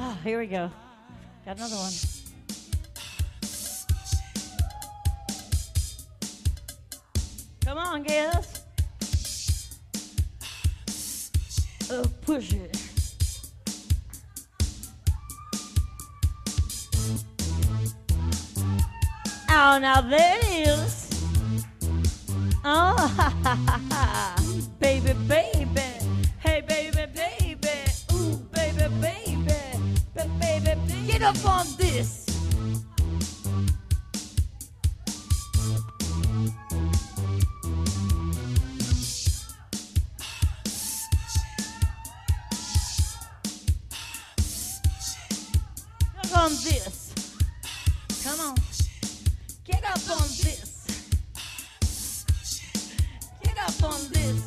Oh, here we go. Got another one. Come on, guys. Push it. Oh, now there it is. Oh, ha, ha, ha, ha. Baby, baby. Hey, baby, baby. Ooh, baby, baby. Baby, get up on this. Get up on this. Come on. Get up on this. Get up on this.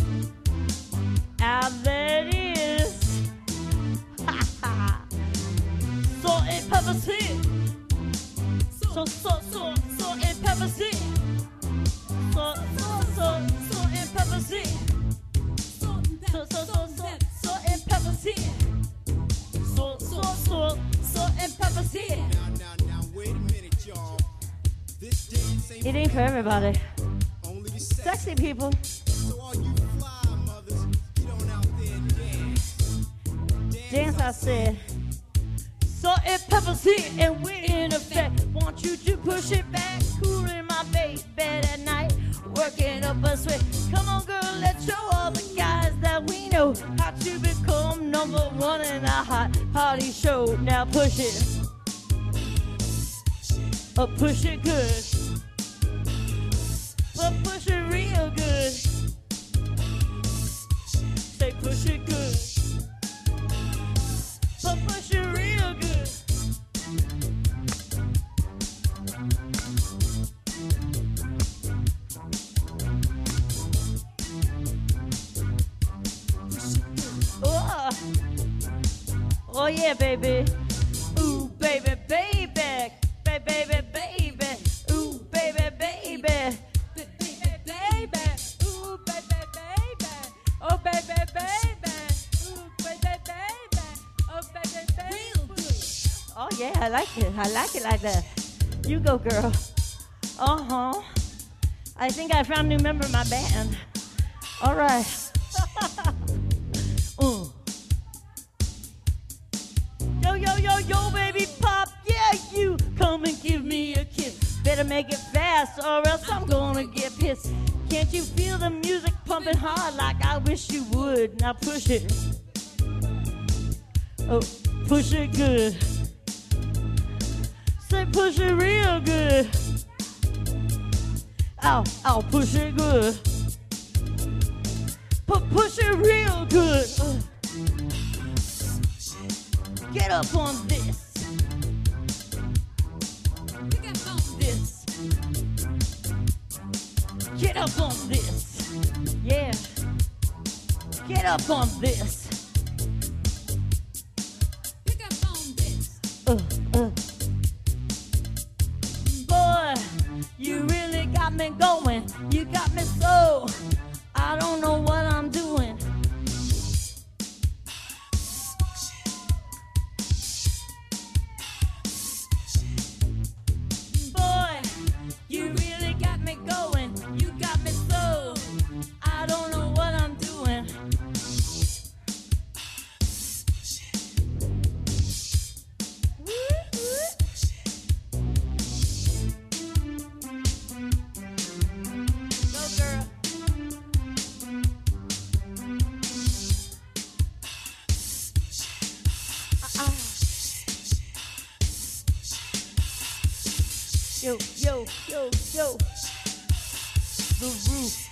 Out there it is. Ha ha. Salt and pepper seed. Salt and pepper seed. Salt and pepper seed. Salt and pepper seed. Salt and pepper seed. Now, wait a minute, y'all. This dance ain't It ain't for everybody. only the Sexy people. So all you fly mothers, get on out there and dance. Dance, I said. Salt and pepper seed, and we're in effect. Want you to push it back, cooling my baby at night, working up a sweat. Come on, girl, let's show all the guys that we know how to become number one in a hot party show. Now push it. Push it good. But push it real good. Say push it good. But push it real good. Oh yeah, baby. Ooh, baby, baby. Baby, baby. Ooh, baby, baby. Baby, baby. Ooh, baby, baby. Oh, baby, baby. Ooh, baby, baby. Oh, baby, baby. Oh yeah, I like it. I like it like that. You go, girl. Uh-huh. I think I found a new member of my band. All right. Yo, baby pop, yeah, you come and give me a kiss. Better make it fast or else I'm gonna get pissed. Can't you feel the music pumping hard like I wish you would? Now push it. Oh, push it good. Say push it real good. Ow, push it good. Push it real good. Get up on this. This. Get up on this. Yeah. Get up on this. Pick up on this. Boy, you really got me going. You got me so. I don't know what I'm doing. Boy, you really got me going. You got me so. I don't know what I'm doing. Go, girl. Yo. The roof